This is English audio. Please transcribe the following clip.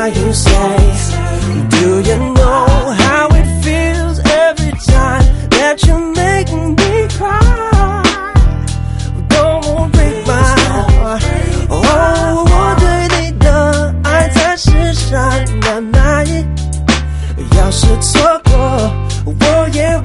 why you say, do you know how it feels every time that you make me cry? Don't break my heart.哦，我对你的爱才是善的那一，要是错过，我也